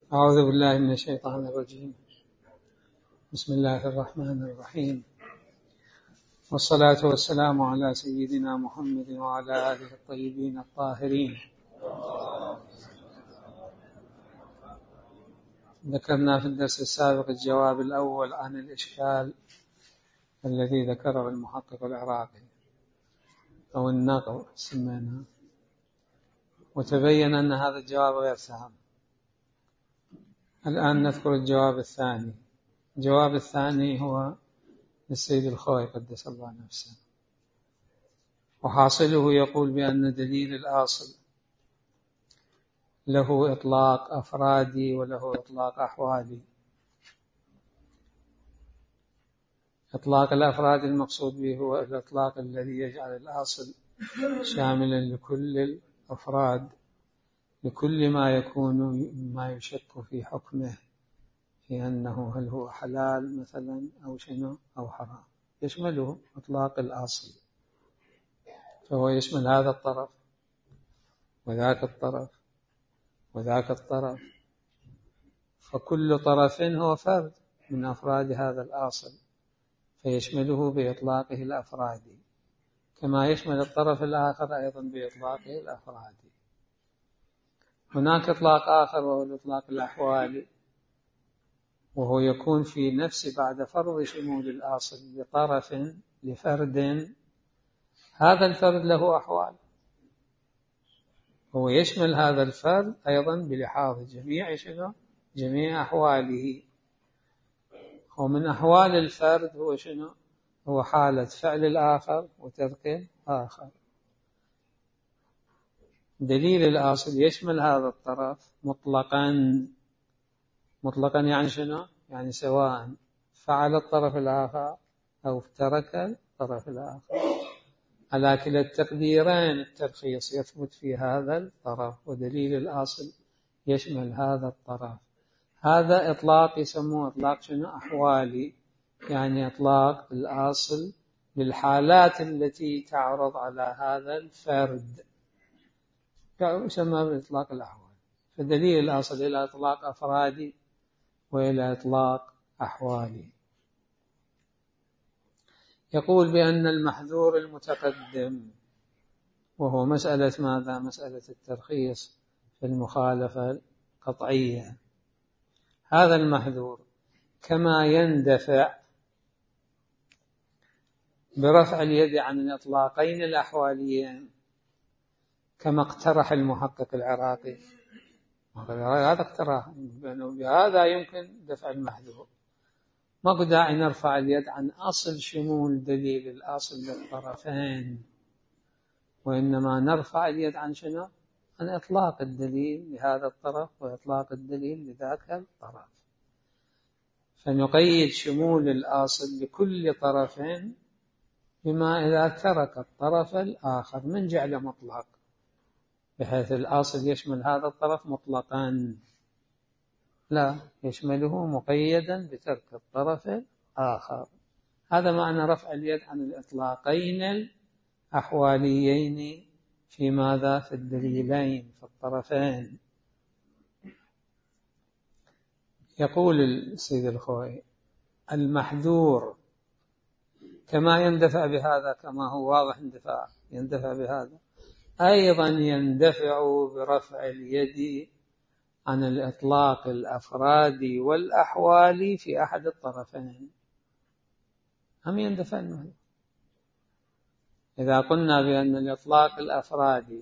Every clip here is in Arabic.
أعوذ بالله من الشيطان الرجيم. بسم الله الرحمن الرحيم، والصلاة والسلام على سيدنا محمد وعلى آله الطيبين الطاهرين. ذكرنا في الدرس السابق الجواب الأول عن الإشكال الذي ذكره المحقق العراقي أو النقل سميناه، وتبين أن هذا الجواب غير سهل. الآن نذكر الجواب الثاني. الجواب الثاني هو للسيد الخوئي قدس الله نفسه، وحاصله يقول بأن دليل الأصل له إطلاق أفرادي وله إطلاق أحوالي. إطلاق الأفراد المقصود به هو الإطلاق الذي يجعل الأصل شاملا لكل الأفراد، لكل ما يكون ما يشك في حكمه، في أنه هل هو حلال مثلا أو شنو أو حرام، يشمله إطلاق الأصل، فهو يشمل هذا الطرف وذاك الطرف وذاك الطرف، فكل طرف هو فرد من أفراد هذا الأصل، فيشمله بإطلاقه الأفرادي، كما يشمل الطرف الآخر أيضا بإطلاقه الأفرادي. هناك إطلاق آخر وهو الإطلاق الأحوالي، وهو يكون في نفس بعد فرض شمول الأصل لطرف لفرد، هذا الفرد له أحوال، هو يشمل هذا الفرد أيضا بلحاظ جميع أحواله. ومن أحوال الفرد هو شنو؟ هو حالة فعل الآخر وترك الآخر. دليل الأصل يشمل هذا الطرف مطلقا يعني شنو؟ يعني سواء فعل الطرف الآخر أو ترك الطرف الآخر، على كلا التقديرين الترخيص يثبت في هذا الطرف، ودليل الأصل يشمل هذا الطرف. هذا إطلاق يسموه إطلاق شنو؟ أحوالي، يعني إطلاق الأصل للحالات التي تعرض على هذا الفرد، يسمى بإطلاق الأحوال. فدليل الأصل إلى إطلاق أفرادي وإلى إطلاق أحوالي. يقول بأن المحذور المتقدم، وهو مسألة ماذا؟ مسألة الترخيص في المخالفة القطعية. هذا المحذور كما يندفع برفع اليد عن الإطلاقين الأحواليين، كما اقترح المحقق العراقي، هذا اقتراح بهذا يمكن دفع المحذور، ما داعي نرفع اليد عن أصل شمول دليل الأصل للطرفين، وإنما نرفع اليد عن شنو؟ عن إطلاق الدليل لهذا الطرف وإطلاق الدليل لذاك الطرف، فنقيد شمول الأصل لكل طرف بما إذا ترك الطرف الآخر من جعل مطلق، بحيث الأصل يشمل هذا الطرف مطلقا، لا يشمله مقيدا بترك الطرف الآخر. هذا معنى رفع اليد عن الإطلاقين الأحواليين في ماذا؟ في الدليلين في الطرفين. يقول السيد الخوئي المحذور كما يندفع بهذا، كما هو واضح يندفع بهذا، أيضا يندفع برفع اليد عن الإطلاق الأفرادي والأحوالي في أحد الطرفين. هم يندفع المحذور. إذا قلنا بأن الإطلاق الأفرادي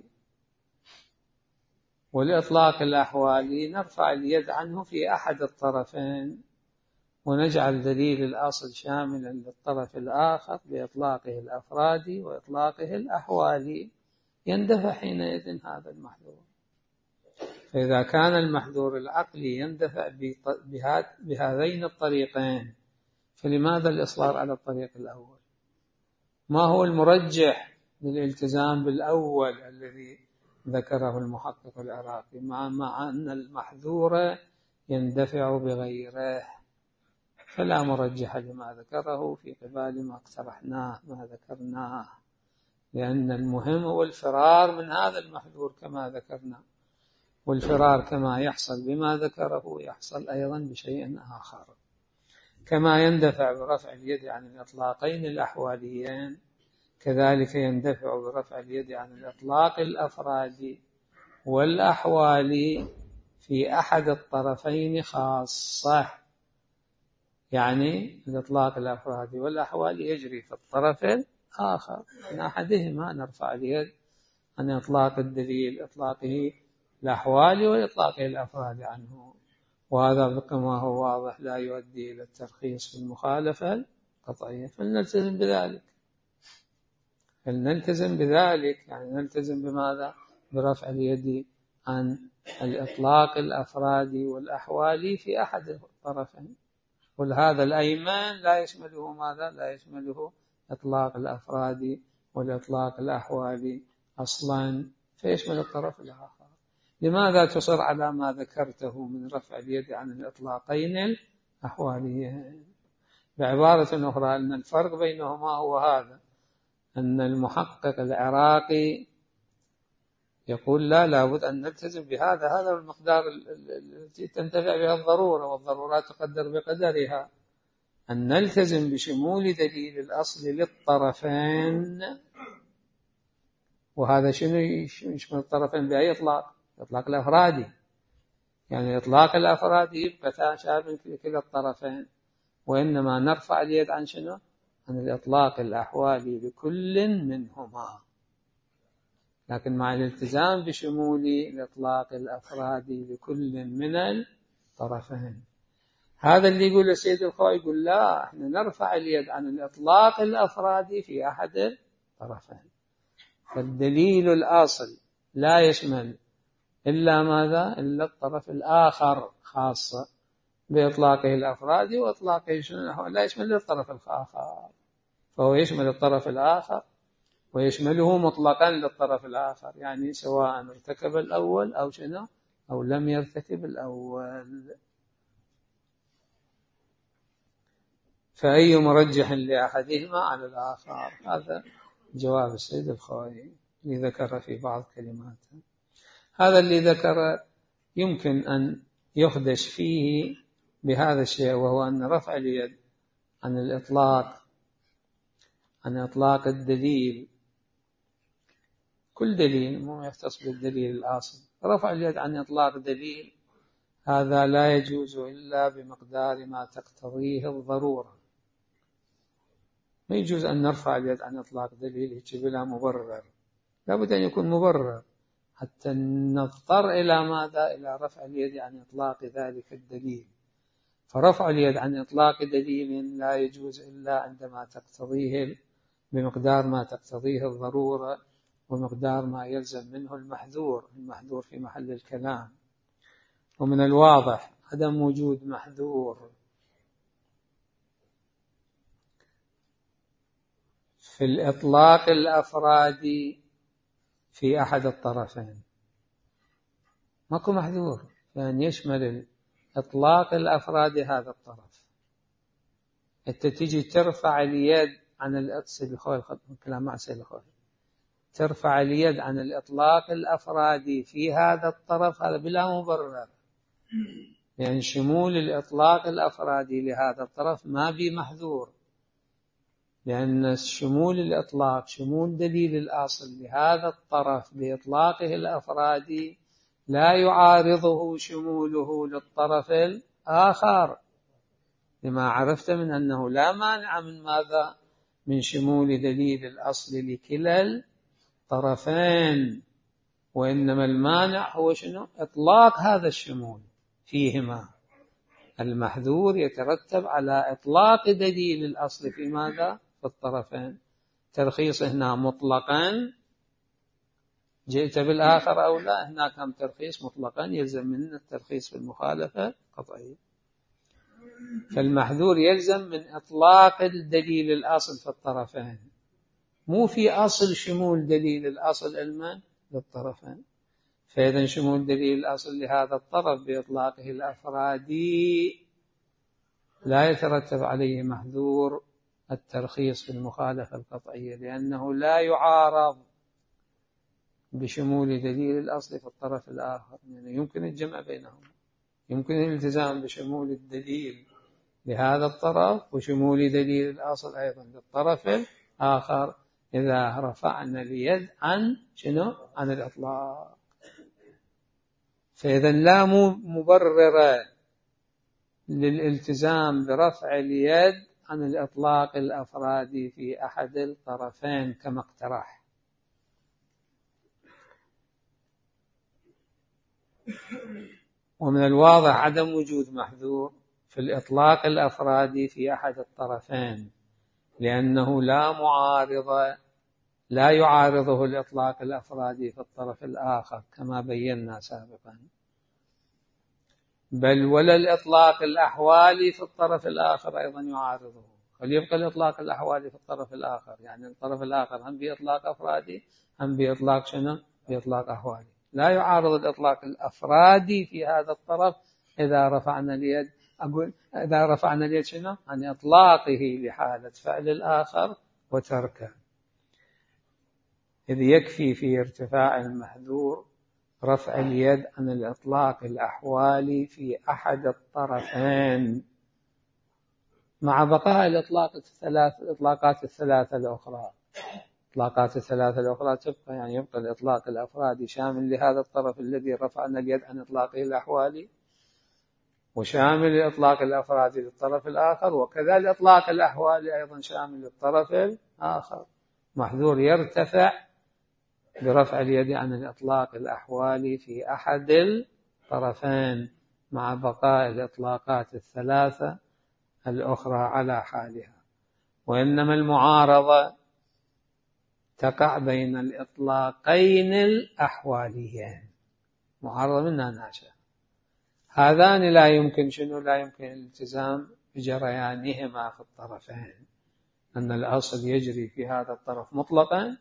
والإطلاق الأحوالي نرفع اليد عنه في أحد الطرفين، ونجعل دليل الأصل شاملا للطرف الآخر بإطلاقه الأفرادي وإطلاقه الأحوالي، يندفع حينئذ هذا المحذور. فإذا كان المحذور العقلي يندفع بهذين الطريقين، فلماذا الإصرار على الطريق الأول؟ ما هو المرجح للالتزام بالأول الذي ذكره المحقق العراقي، مع أن المحذور يندفع بغيره؟ فلا مرجح لما ذكره في قبال ما اقترحناه ما ذكرناه، لأن المهم هو الفرار من هذا المحذور كما ذكرنا، والفرار كما يحصل بما ذكره يحصل أيضا بشيء آخر، كما يندفع برفع اليد عن الإطلاقين الأحواليين كذلك يندفع برفع اليد عن الإطلاق الأفرادي والأحوالي في أحد الطرفين خاصة. يعني الإطلاق الأفرادي والأحوالي يجري في الطرف الآخر، من أحدهما نرفع اليد عن إطلاق الدليل إطلاقه الأحوالي وإطلاقه الأفرادي عنه، وهذا كما هو واضح لا يؤدي إلى الترخيص في المخالفة القطعية، فلنلتزم بذلك. فلنلتزم بذلك، يعني نلتزم بماذا؟ برفع اليد عن الإطلاق الأفرادي والأحوالي في أحد الطرفين. وهذا الأيمن لا يشمله ماذا؟ لا يشمله إطلاق الأفرادي والإطلاق الأحوالي أصلا، فيشمل الطرف الآخر. لماذا تصر على ما ذكرته من رفع اليد عن الإطلاقين الأحواليين؟ بعبارة أخرى أن الفرق بينهما هو هذا، أن المحقق العراقي يقول لابد أن نلتزم بهذا، هذا المقدار التي تنتفع بها الضرورة، والضرورات تقدر بقدرها، أن نلتزم بشمول دليل الأصل للطرفين. وهذا شنو يشمل الطرفين بأي إطلاق؟ إطلاق الأفرادي، يعني إطلاق الأفرادي يبقى شامل لكلا الطرفين، وإنما نرفع اليد عن شنو؟ عن الإطلاق الأحوالي لكل منهما، لكن مع الالتزام بشمول الإطلاق الأفرادي لكل من الطرفين. هذا اللي يقول السيد الخوئي، يقول لا، احنا نرفع اليد عن الإطلاق الأفرادي في أحد الطرفين، فالدليل الأصل لا يشمل إلا ماذا؟ إلا الطرف الآخر خاصة بإطلاقه الأفرادي وإطلاقه شنو؟ لا يشمل الطرف الآخر، فهو يشمل الطرف الآخر ويشمله مطلقا للطرف الآخر، يعني سواء ارتكب الأول أو شنو أو لم يرتكب الأول. فأي مرجح لأحدهما على الآخر؟ هذا جواب السيد الخوئي اللي ذكر في بعض كلماته. هذا اللي ذكر يمكن أن يخدش فيه بهذا الشيء، وهو أن رفع اليد عن الإطلاق، عن إطلاق الدليل، كل دليل مو يختص بالدليل الأصل، رفع اليد عن إطلاق دليل هذا لا يجوز إلا بمقدار ما تقتضيه الضرورة. ما يجوز أن نرفع اليد عن إطلاق دليل يجب لها مبرر، لابد أن يكون مبرر حتى نضطر إلى ماذا؟ إلى رفع اليد عن إطلاق ذلك الدليل. فرفع اليد عن إطلاق دليل لا يجوز إلا عندما تقتضيه بمقدار ما تقتضيه الضرورة ومقدار ما يلزم منه المحذور. المحذور في محل الكلام، ومن الواضح عدم وجود محذور في الإطلاق الأفرادي في أحد الطرفين، ماكو محذور، يعني يشمل الإطلاق الأفرادي هذا الطرف. أنت تيجي ترفع اليد عن ترفع اليد عن الإطلاق الأفرادي في هذا الطرف، هذا بلا مبرر، يعني شمول الإطلاق الأفرادي لهذا الطرف ما بمحذور، لأن شمول الإطلاق شمول دليل الأصل لهذا الطرف بإطلاقه الأفرادي لا يعارضه شموله للطرف الآخر، لما عرفت من أنه لا مانع من ماذا؟ من شمول دليل الأصل لكلا الطرفين، وإنما المانع هو شنو؟ إطلاق هذا الشمول فيهما. المحذور يترتب على إطلاق دليل الأصل في ماذا؟ في الطرفين. ترخيص هنا مطلقا جئت بالآخر أو لا، هناك هم ترخيص مطلقا يلزم من الترخيص في المخالفة قطعية. فالمحذور يلزم من إطلاق الدليل الأصل في الطرفين، مو في أصل شمول دليل الأصل المن للطرفين. فإذا شمول دليل الأصل لهذا الطرف بإطلاقه الأفرادي لا يترتب عليه محذور الترخيص في المخالفة القطعية، لأنه لا يعارض بشمول دليل الأصل في الطرف الآخر، يعني يمكن الجمع بينهما، يمكن الالتزام بشمول الدليل لهذا الطرف وشمول دليل الأصل أيضا للطرف الآخر إذا رفعنا اليد عن شنو؟ عن الإطلاق. فإذا لا مبرر للالتزام برفع اليد عن الإطلاق الأفرادي في أحد الطرفين كما اقترح. ومن الواضح عدم وجود محذور في الإطلاق الأفرادي في أحد الطرفين، لأنه لا يعارضه الإطلاق الأفرادي في الطرف الآخر كما بينا سابقا، بل ولا الإطلاق الأحوالي في الطرف الآخر أيضا يعارضه. فليبقى الإطلاق الأحوالي في الطرف الآخر، يعني الطرف الآخر هم بإطلاق أفرادي هم بإطلاق شنو؟ بإطلاق أحوالي. لا يعارض الإطلاق الأفرادي في هذا الطرف إذا رفعنا اليد، إذا رفعنا اليد شنو؟ عن إطلاقه لحالة فعل الآخر وتركه، إذ يكفي في ارتفاع المحذور رفع اليد عن الإطلاق الأحوالي في أحد الطرفين مع بقاء الإطلاقات الثلاثة الأخرى. الإطلاقات الثلاثة الأخرى تبقى، يعني يبقى الإطلاق الأفرادي شامل لهذا الطرف الذي رفعنا اليد عن إطلاقه الأحوالي، وشامل الإطلاق الأفرادي للطرف الآخر، وكذا الإطلاق الأحوالي أيضا شامل للطرف الآخر. محذور يرتفع برفع اليد عن الإطلاق الأحوالي في أحد الطرفين مع بقاء الإطلاقات الثلاثة الأخرى على حالها. وإنما المعارضة تقع بين الإطلاقين الأحواليين، معارضة منها ناشئة. هذان لا يمكن لا يمكن الالتزام بجريانهما في الطرفين، أن الأصل يجري في هذا الطرف مطلقا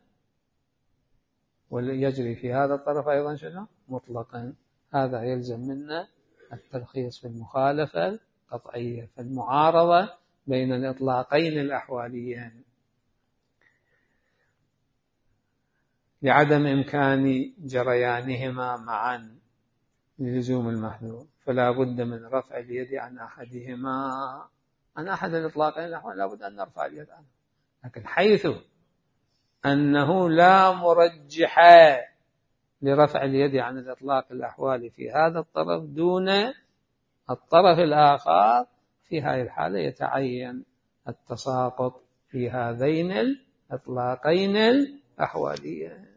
ويجري في هذا الطرف أيضا مطلقا. هذا يلزم منا التلخيص في المخالفة القطعية، فالمعارضة بين الإطلاقين الأحواليين لعدم إمكان جريانهما معا للزوم المحذور، فلا بد من رفع اليد عن أحدهما، عن أحد الإطلاقين الأحواليين لا بد أن نرفع اليد عنه. لكن حيث أنه لا مرجح لرفع اليد عن الإطلاق الأحوالي في هذا الطرف دون الطرف الآخر، في هذه الحالة يتعين التساقط في هذين الإطلاقين الأحواليين.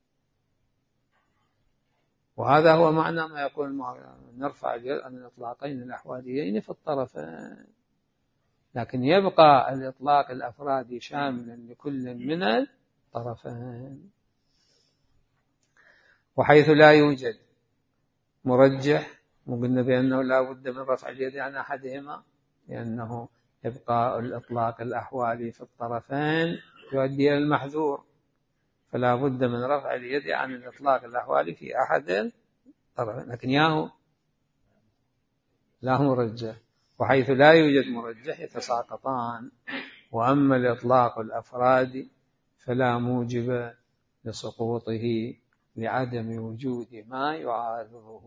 وهذا هو معنى ما يقول نرفع اليد عن الإطلاقين الأحواليين في الطرفين، لكن يبقى الإطلاق الأفرادي شاملا لكل من الطرفين. وحيث لا يوجد مرجح وقلنا بأنه لا بد من رفع اليد عن أحدهما، لأنه يبقى الإطلاق الأحوالي في الطرفين يؤدي إلى المحذور، فلا بد من رفع اليد عن الإطلاق الأحوالي في أحد الطرفين، لكن لا مرجح. وحيث لا يوجد مرجح يتساقطان. وأما الإطلاق الأفرادي فلا موجب لسقوطه لعدم وجود ما يعارضه.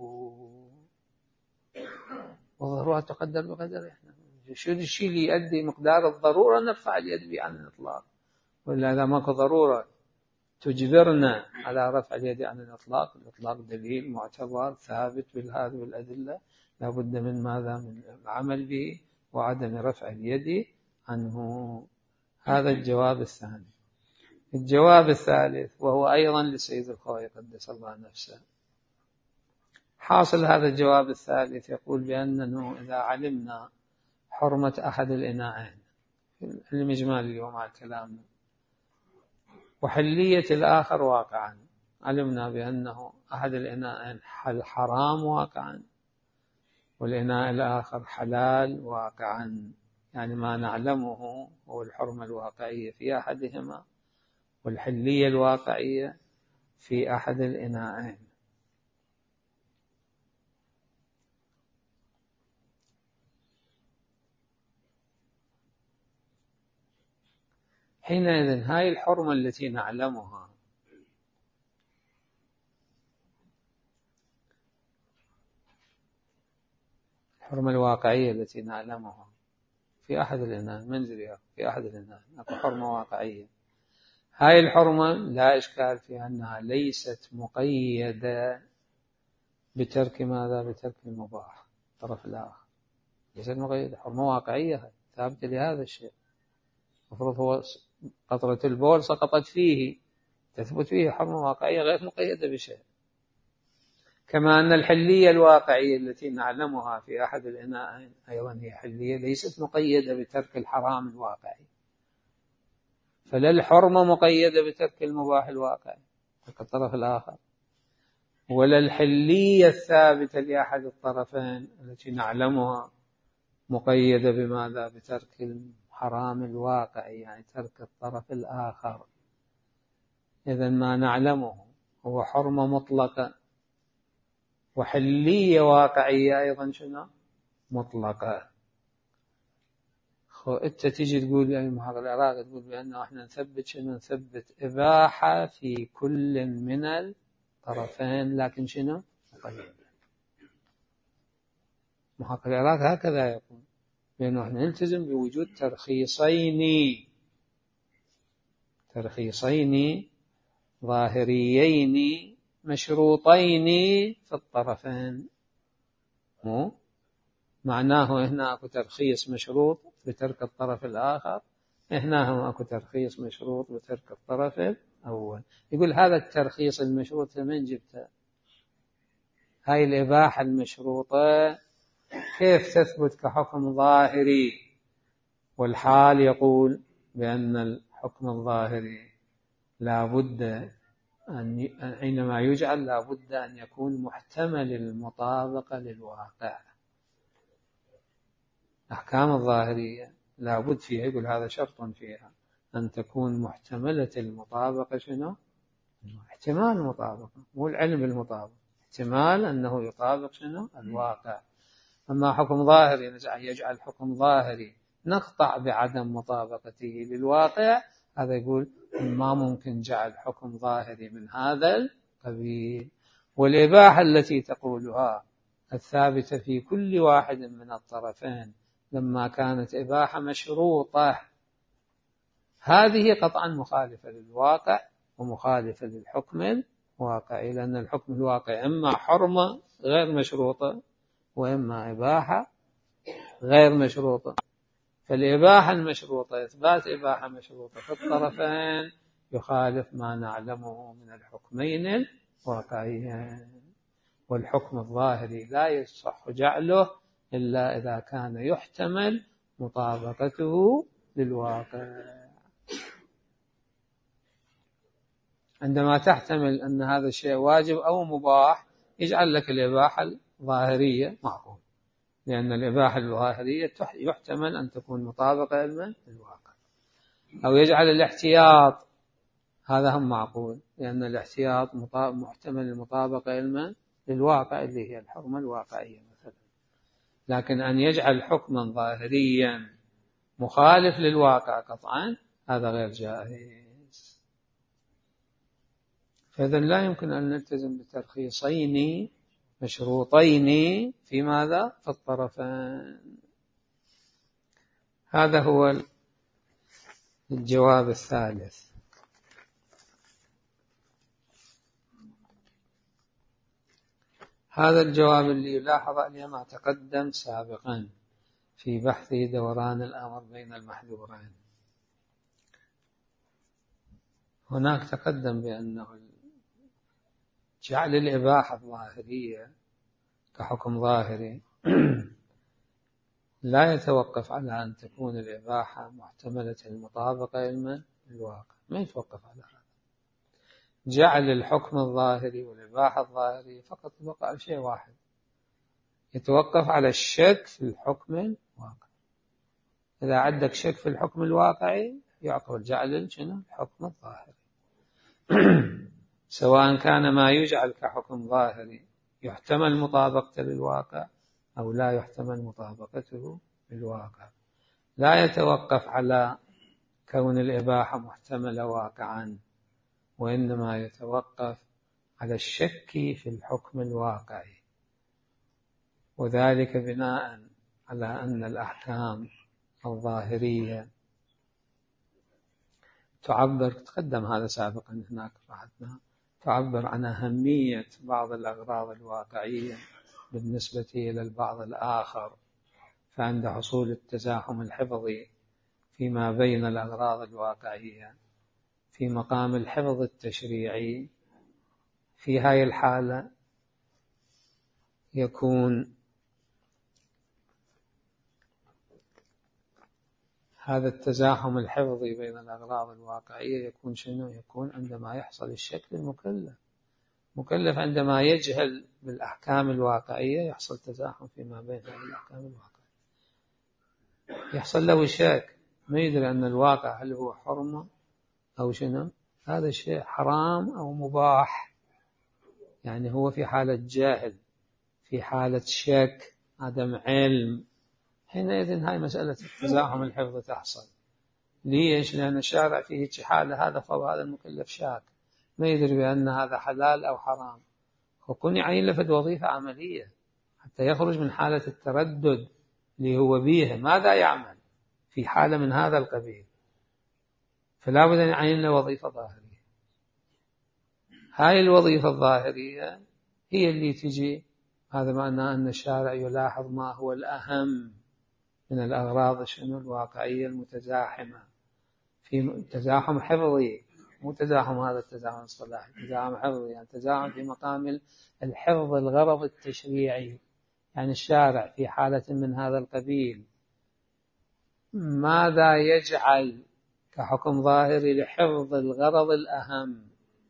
والضرورة تقدر بقدر، شو الشيء اللي يؤدي مقدار الضرورة نرفع اليد به عن الإطلاق، ولا إذا ماكو ضرورة تجبرنا على رفع اليد عن الإطلاق، الإطلاق دليل معتبر ثابت بهذه الأدلة، لا بد من ماذا؟ من العمل به وعدم رفع اليد عنه. هذا الجواب الثاني. الجواب الثالث وهو أيضا للسيد الخوئي قدس الله نفسه. حاصل هذا الجواب الثالث يقول بأنه إذا علمنا حرمة أحد الإناءين المجمال اليوم على كلامنا وحلية الآخر واقعا، علمنا بأنه أحد الإناءين حرام واقعا والإناء الآخر حلال واقعا، يعني ما نعلمه هو الحرمة الواقعية في أحدهما والحلية الواقعية في أحد الإناءين. حينئذ هاي الحرمة التي نعلمها الحرمة الواقعية التي نعلمها في أحد الإناء منزلها في أحد الإناء أكو حرمة واقعية. هاي الحرمة لا إشكال في أنها ليست مقيدة بترك ماذا؟ بترك المباح. الطرف الآخر ليست مقيدة، حرمة واقعية ثابتة لهذا الشيء. المفروض هو قطرة البول سقطت فيه، تثبت فيه حرمة واقعية غير مقيدة بشيء. كما أن الحلية الواقعية التي نعلمها في أحد الإناءين أيضا هي حلية ليست مقيدة بترك الحرام الواقعي. فلا الحرمة مقيدة بترك المباح الواقعي كالطرف الآخر، ولا الحلية الثابتة لأحد الطرفين التي نعلمها مقيدة بماذا؟ بترك الحرام الواقعي، يعني ترك الطرف الآخر. إذن ما نعلمه هو حرمة مطلقة وحلية واقعية أيضا شنو؟ مطلقة. أنت تيجي تقول يعني محاضر العراق تقول بأنه إحنا نثبت شنو؟ نثبت إباحة في كل من الطرفين، لكن شنو؟ مقيدة. محاضر العراق هكذا يقول، لأنه إحنا نلتزم بوجود ترخيصين ظاهريين مشروطين في الطرفين. مو معناه هنا أكو ترخيص مشروط بترك الطرف الآخر، هنا أكو ترخيص مشروط بترك الطرف الأول. يقول هذا الترخيص المشروط من جبته؟ هاي الإباحة المشروطة كيف تثبت كحكم ظاهري؟ والحال يقول بأن الحكم الظاهري لا بد أن حينما يجعل لا بد أن يكون محتمل المطابقة للواقع. أحكام الظاهرية لا بد فيها، يقول هذا شرط فيها أن تكون محتملة المطابقة. شنو؟ احتمال المطابقة، مو العلم بالمطابقة، احتمال أنه يطابق شنو؟ الواقع. أما حكم ظاهري يجعل حكم ظاهري نقطع بعدم مطابقته للواقع، هذا يقول ما ممكن جعل حكم ظاهري من هذا القبيل. والإباحة التي تقولها الثابتة في كل واحد من الطرفين لما كانت إباحة مشروطة، هذه قطعا مخالفة للواقع ومخالفة للحكم الواقعي، لأن الحكم الواقعي إما حرمة غير مشروطة وإما إباحة غير مشروطة. فالإباحة المشروطة، إثبات إباحة مشروطة في الطرفين يخالف ما نعلمه من الحكمين الواقعيين. والحكم الظاهري لا يصح جعله إلا إذا كان يحتمل مطابقته للواقع. عندما تحتمل أن هذا الشيء واجب أو مباح يجعل لك الإباحة الظاهرية معقول، لأن الإباحة الظاهرية يحتمل أن تكون مطابقة للواقع. أو يجعل الاحتياط، هذا هم معقول، لأن الاحتياط محتمل المطابقة للواقع اللي هي الحرمة الواقعية مثلا. لكن أن يجعل حكما ظاهريا مخالف للواقع قطعا هذا غير جائز. فإذا لا يمكن أن نلتزم بترخيصين مشروطين في ماذا؟ في الطرفين. هذا هو الجواب الثالث. هذا الجواب اللي يلاحظ عليه ما تقدم سابقا في بحث دوران الأمر بين المحذورين. هناك تقدم بأنه جعل الإباحة الظاهرية كحكم ظاهري لا يتوقف على أن تكون الإباحة محتملة المطابقة للواقع، ما يتوقف على هذا. جعل الحكم الظاهري والإباحة الظاهرية فقط يتوقف على شيء واحد، يتوقف على الشك في الحكم الواقعي. إذا عندك شك في الحكم الواقعي يعقبل جعل شنو؟ الحكم الظاهري. سواء كان ما يجعل كحكم ظاهري يحتمل مطابقته للواقع أو لا يحتمل مطابقته للواقع، لا يتوقف على كون الإباحة محتملة واقعا، وإنما يتوقف على الشك في الحكم الواقعي. وذلك بناء على أن الأحكام الظاهرية تعبر، تقدم هذا سابقا هناك راحتنا، تعبر عن أهمية بعض الأغراض الواقعية بالنسبة إلى البعض الآخر، فعند حصول التزاحم الحفظي فيما بين الأغراض الواقعية في مقام الحفظ التشريعي، في هذه الحالة يكون هذا التزاحم الحفظي بين الأغراض الواقعية يكون شنو؟ يكون عندما يحصل الشك للمكلف عندما يجهل بالأحكام الواقعية يحصل تزاحم فيما بين هذه الأحكام الواقعية، يحصل له شك، ما يدري أن الواقع هل هو حرمة أو شنو، هذا الشيء حرام أو مباح، يعني هو في حالة جاهل، في حالة شك، عدم علم، حينئذ هاي مسألة التزاحم الحفظ تحصل. ليش؟ لأن الشارع فيه حالة هذا فهو هذا المكلف شاك، ما يدري بأن هذا حلال أو حرام، وكون يعين لفت وظيفة عملية حتى يخرج من حالة التردد اللي هو بيها، ماذا يعمل في حالة من هذا القبيل؟ فلا بد أن يعين له وظيفة ظاهرية. هاي الوظيفة الظاهرية هي اللي تجي، هذا معناه أن الشارع يلاحظ ما هو الأهم من الأغراض شنو الواقعية المتزاحمة، في تزاحم حفظي، مو تزاحم هذا التزاحم الصلاحي، تزاحم حفظي، يعني تزاحم في مقام الحفظ الغرض التشريعي، يعني الشارع في حالة من هذا القبيل ماذا يجعل كحكم ظاهري لحفظ الغرض الأهم،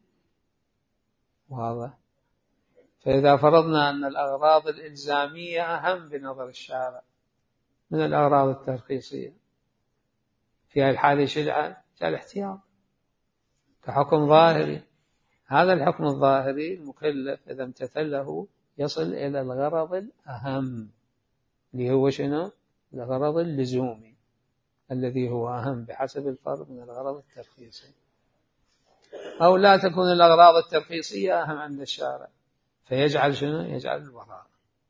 واضح؟ فإذا فرضنا أن الأغراض الإلزامية أهم بنظر الشارع من الأغراض الترخيصية، في هذه الحالة شرعا الاحتياط كحكم ظاهري، هذا الحكم الظاهري المكلف إذا امتثله يصل إلى الغرض الأهم اللي هو شنو؟ الغرض اللزومي الذي هو أهم بحسب الفرق من الغرض الترخيصي، أو لا تكون الأغراض الترخيصية أهم عند الشارع فيجعل شنو؟ يجعل الوراء،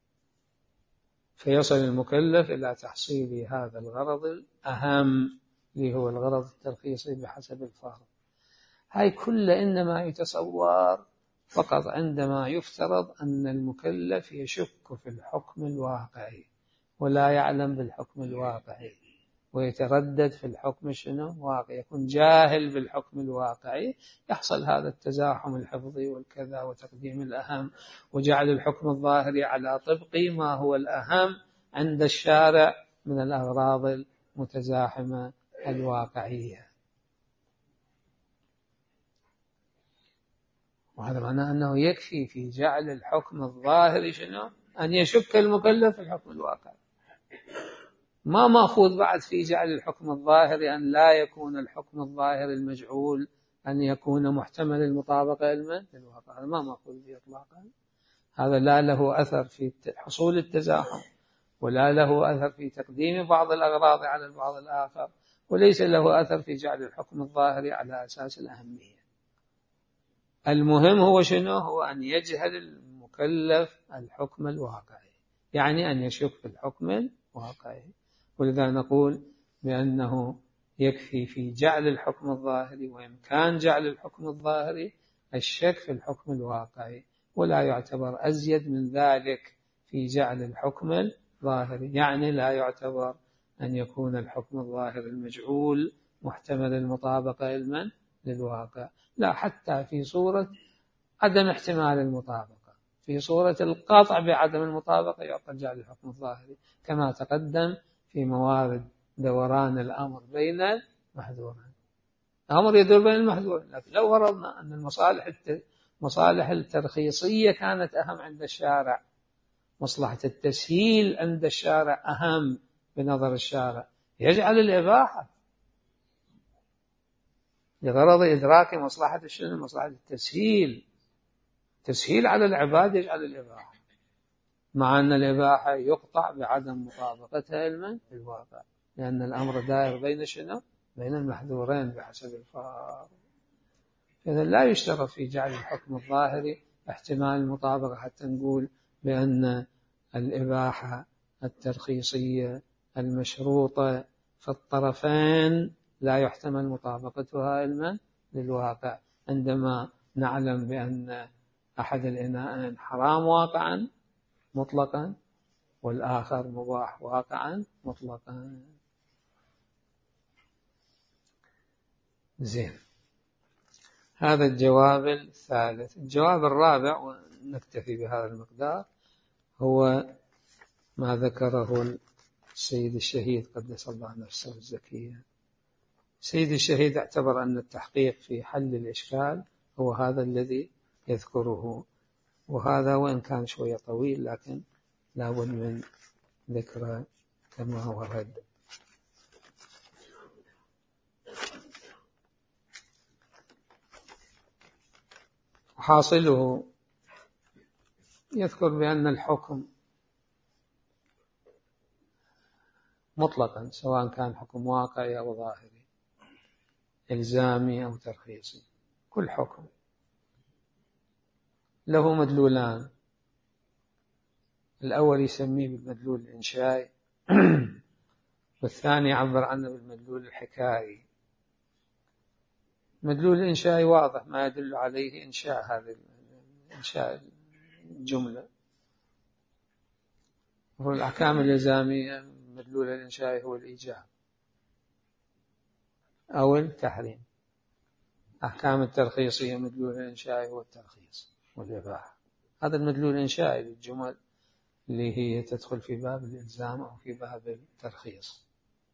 فيصل المكلف إلى تحصيل هذا الغرض الأهم اللي هو الغرض الترخيصي بحسب الفرق. هاي كله إنما يتصور فقط عندما يفترض أن المكلف يشك في الحكم الواقعي ولا يعلم بالحكم الواقعي ويتردد في الحكم شنو واقعي، يكون جاهل بالحكم الواقعي، يحصل هذا التزاحم الحفظي والكذا وتقديم الأهم وجعل الحكم الظاهري على طبق ما هو الأهم عند الشارع من الأغراض المتزاحمة الواقعية. وهذا معناه أنه يكفي في جعل الحكم الظاهري شنو؟ أن يشك المكلف في الحكم الواقعي، ما مأخوذ بعد في جعل الحكم الظاهري أن لا يكون الحكم الظاهري المجعول أن يكون محتمل المطابقة علما للواقع، ما مأخوذ به إطلاقا، هذا لا له أثر في حصول التزاحم ولا له أثر في تقديم بعض الأغراض على البعض الآخر، وليس له أثر في جعل الحكم الظاهري على أساس الأهمية. المهم هو شنو؟ هو أن يجهل المكلف الحكم الواقعي، يعني أن يشك في الحكم الواقعي. ولذا نقول بأنه يكفي في جعل الحكم الظاهري وإمكان جعل الحكم الظاهري الشك في الحكم الواقعي، ولا يعتبر أزيد من ذلك في جعل الحكم الظاهري، يعني لا يعتبر أن يكون الحكم الظاهري المجعول محتمل المطابقة علما للواقع، لا، حتى في صورة عدم احتمال المطابقة، في صورة القطع بعدم المطابقة يعقد جعل الحكم الظاهري كما تقدم في موارد دوران الأمر بين المحذورين. الأمر يدور بين المحذورين، لكن لو فرضنا أن المصالح الترخيصية كانت أهم عند الشارع، مصلحة التسهيل عند الشارع أهم بنظر الشارع، يجعل الإباحة لغرض إدراك مصلحة الشنو؟ مصلحة التسهيل، تسهيل على العباد يجعل الإباحة، مع أن الإباحة يقطع بعدم مطابقتها علما بالواقع، لأن الأمر دائر بين شنو؟ بين المحذورين بحسب الفرق. إذا لا يشترط في جعل الحكم الظاهري احتمال المطابقة حتى نقول بأن الإباحة الترخيصية المشروطة في الطرفين لا يحتمل مطابقتها علما للواقع. عندما نعلم بأن أحد الإناءين حرام واقعا مطلقا والآخر مباح واقعا مطلقا. زين، هذا الجواب الثالث. الجواب الرابع، ونكتفي بهذا المقدار، هو ما ذكره السيد الشهيد قدس الله نفسه الزكية. السيد الشهيد اعتبر أن التحقيق في حل الإشكال هو هذا الذي يذكره، وهذا وإن كان شوية طويل لكن لابد من ذكره كما ورد. حاصله يذكر بأن الحكم مطلقا سواء كان حكم واقعي أو ظاهري، إلزامي أو ترخيصي، كل حكم له مدلولان. الأول يسميه بالمدلول الإنشائي والثاني يعبر عنه بالمدلول الحكائي. المدلول الإنشائي واضح، ما يدل عليه إنشاء هذه إنشاء الجملة. والأحكام الإلزامية المدلول الإنشائي هو الإيجاب أو التحريم. أحكام الترخيصية مدلول الإنشائي هو الترخيص والإباحة. هذا المدلول الإنشائي للجمل اللي هي تدخل في باب الإلزام أو في باب الترخيص.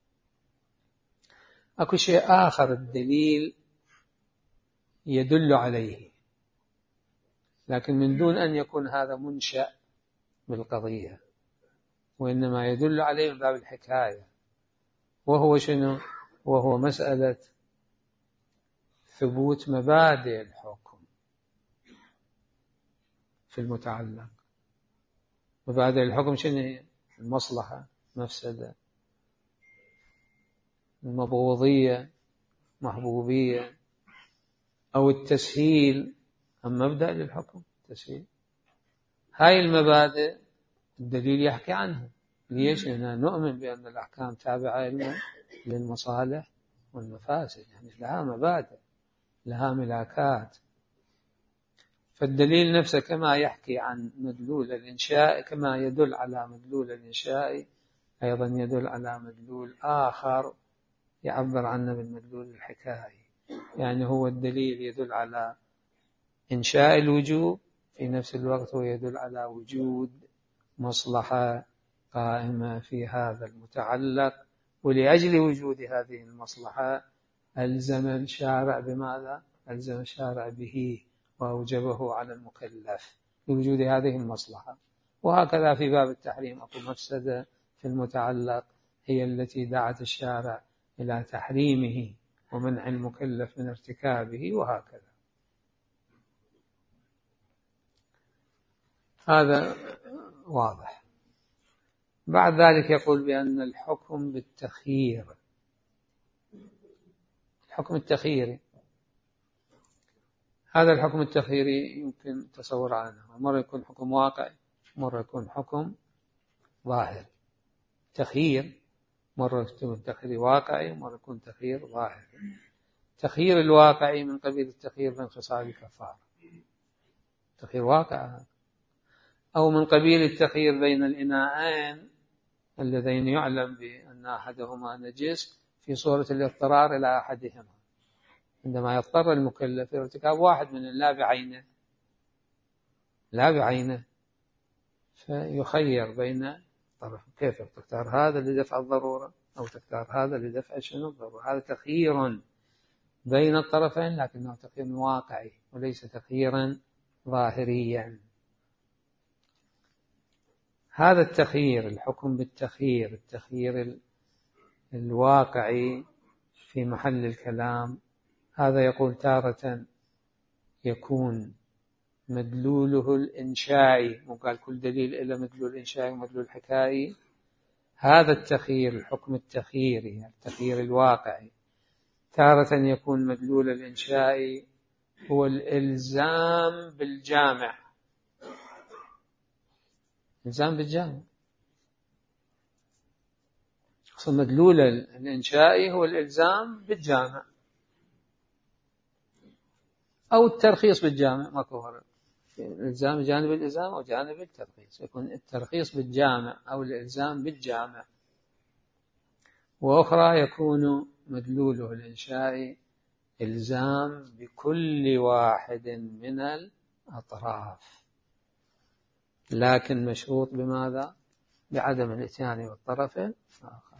أكو شيء آخر الدليل يدل عليه، لكن من دون أن يكون هذا منشأ بالقضية، وإنما يدل عليه من باب الحكاية. وهو شنو؟ وهو مسألة ثبوت مبادئ الحكم في المتعلق. مبادئ الحكم شنو هي؟ المصلحة، مفسدة، المبغوضية، محبوبية، أو التسهيل. أم مبدأ للحكم تسهيل. هاي المبادئ الدليل يحكي عنها. ليش؟ لأننا نؤمن بأن الأحكام تابعة للمصالح والمفاسد، يعني لها مبادئ، لها ملاكات. فالدليل نفسه كما يحكي عن مدلول الإنشاء، كما يدل على مدلول الإنشاء، أيضا يدل على مدلول آخر يعبر عنه بالمدلول الحكائي. يعني هو الدليل يدل على إنشاء الوجوب، في نفس الوقت هو يدل على وجود مصلحة قائمة في هذا المتعلق، ولأجل وجود هذه المصلحة ألزم الشارع بماذا؟ ألزم الشارع به وأوجبه على المكلف لوجود هذه المصلحة. وهكذا في باب التحريم أكو مفسدة في المتعلق هي التي دعت الشارع إلى تحريمه ومنع المكلف من ارتكابه، وهكذا. هذا واضح. بعد ذلك يقول بأن الحكم بالتخيير، الحكم التخييري، هذا الحكم التخييري يمكن تصور عنه. مرة يكون حكم واقعي، مرة يكون حكم ظاهر. تخيير مرة يكون تخيير واقعي، مرة يكون تخيير ظاهر. التخيير الواقعي من قبيل التخيير بين خصال الكفار، تخيير واقع، أو من قبيل التخيير بين الإناءين اللذين يعلم بأن أحدهما نجس في صورة الاضطرار إلى أحدهما، عندما يضطر المكلف لارتكاب واحد من لا بعينه، لا بعينه، فيخير بين طرف. كيف تختار هذا لدفع الضرورة أو تختار هذا لدفع شنو الضرورة؟ هذا تخيير بين الطرفين، لكنه تخيير واقعي وليس تخييرا ظاهريا. هذا التخيير، الحكم بالتخيير، التخيير الواقعي في محل الكلام، هذا يقول تارة يكون مدلوله الإنشائي، وقال كل دليل إلا مدلول إنشائي ومدلول حكائي. هذا التخيير، الحكم التخييري، التخيير الواقعي، تارة يكون مدلول الإنشائي هو الإلزام بالجامع، إلزام بالجامع. فمدلول الإنشائي هو الإلزام بالجامع أو الترخيص بالجامع، ماكو فرق. الإلزام جانب الإلزام أو جانب الترخيص، يكون الترخيص بالجامع أو الإلزام بالجامع. وأخرى يكون مدلوله الإنشائي إلزام بكل واحد من الأطراف، لكن مشروط بماذا؟ بعدم الإتيان بالطرف الآخر.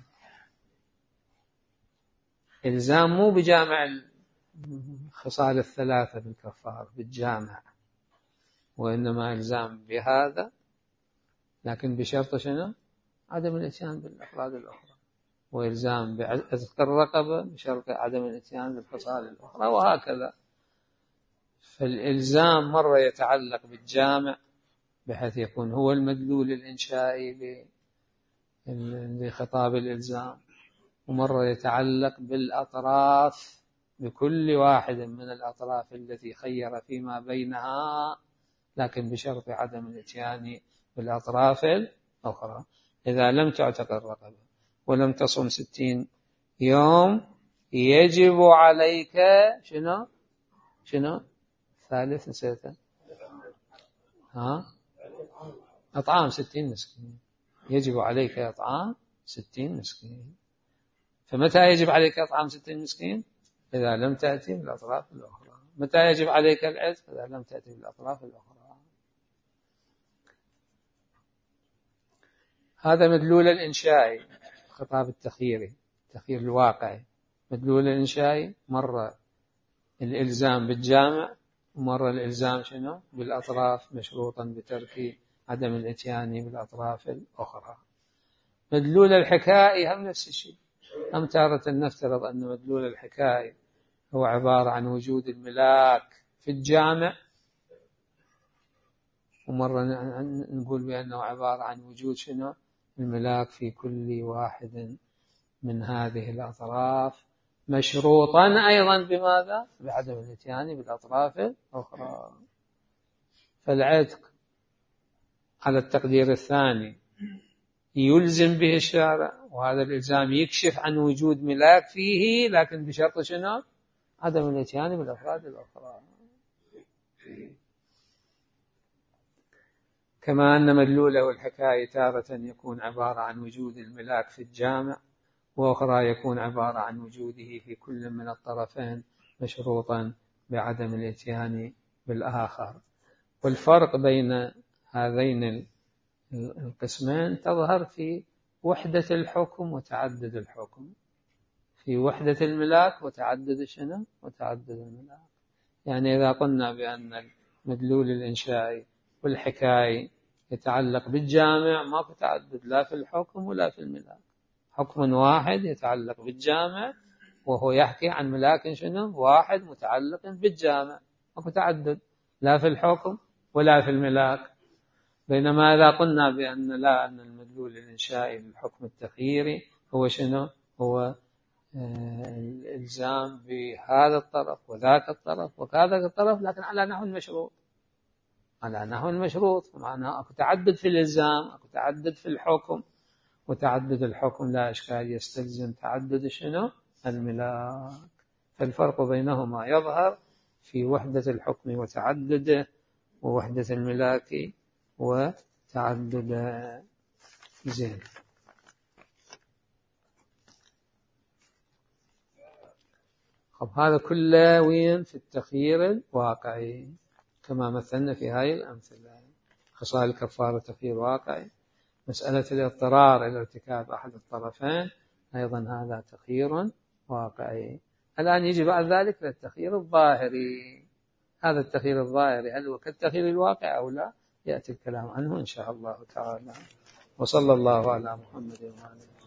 إلزام مو بجامع الخصال الثلاثة بالكفار بالجامع، وإنما إلزام بهذا لكن بشرط شنو؟ عدم الإتيان بالأفراد الأخرى، وإلزام بعتق الرقبة بشرط عدم الإتيان بالخصال الأخرى، وهكذا. فالإلزام مرة يتعلق بالجامع بحيث يكون هو المدلول الإنشائي لخطاب الإلزام، ومرة يتعلق بالأطراف بكل واحد من الأطراف التي خير فيما بينها، لكن بشرط عدم الإتيان بالأطراف الأخرى. إذا لم تعتق الرقبة ولم تصم 60 يوم يجب عليك شنو ثالث نسيته أطعام 60 مسكين. يجب عليك إطعام 60 مسكين. فمتى يجب عليك إطعام 60 مسكين؟ إذا لم تأتي بالأطراف الأخرى. متى يجب عليك العتق؟ إذا لم تأتي بالأطراف الأخرى. هذا مدلول الإنشائي، خطاب التخييري، التخيير الواقعي. مدلول الإنشائي مرة الإلزام بالجامع، ومرة الإلزام بالأطراف مشروطا بترك عدم الإتيان بالأطراف الأخرى. مدلول الحكائي هم نفس الشيء. هم تارة نفترض أن مدلول الحكائي هو عبارة عن وجود الملاك في الجامع، ومرة نقول بأنه عبارة عن وجود الملاك في كل واحد من هذه الأطراف، مشروطا أيضا بماذا؟ بعدم الإتيان بالأطراف الأخرى. فالعتق على التقدير الثاني يلزم به الشارع، وهذا الإلزام يكشف عن وجود ملاك فيه، لكن بشرط عدم الإتيان بالأفراد الأخرى. كما أن مدلوله الحكاية تارة يكون عبارة عن وجود الملاك في الجامع، وأخرى يكون عبارة عن وجوده في كل من الطرفين مشروطا بعدم الإتيان بالآخر. والفرق بين هذين القسمين تظهر في وحدة الحكم وتعدد الحكم، في وحدة الملاك وتعدد وتعدد الملاك. يعني إذا قلنا بأن المدلول الإنشائي والحكاية يتعلق بالجامع، ما في تعدد لا في الحكم ولا في الملاك. حكم واحد يتعلق بالجامع، وهو يحكي عن ملاك واحد متعلق بالجامع، ما في تعدد لا في الحكم ولا في الملاك. بينما إذا قلنا بأن لا، أن المدلول الإنشائي للحكم التخييري هو هو الإلزام بهذا الطرف وذاك الطرف وكذا الطرف، لكن على نحو المشروط، على نحو المشروط. معناه أكو تعدد في الإلزام، أكو تعدد في الحكم، وتعدد الحكم لا إشكال يستلزم تعدد الملاك. فالفرق بينهما يظهر في وحدة الحكم وتعدده، ووحدة الملاك وتعدد. زين. هذا كله وين؟ في التخيير الواقعي، كما مثلنا في هاي الأمثلة. خصال الكفارة تخيير واقعي. مسألة الاضطرار إلى ارتكاب أحد الطرفين أيضا هذا تخيير واقعي. الآن يجي بعد ذلك للتخيير الظاهري. هذا التخيير الظاهري هل هو كالتخيير الواقع أو لا؟ يأتي الكلام عنه إن شاء الله تعالى. وصلى الله على محمد وعلى آله.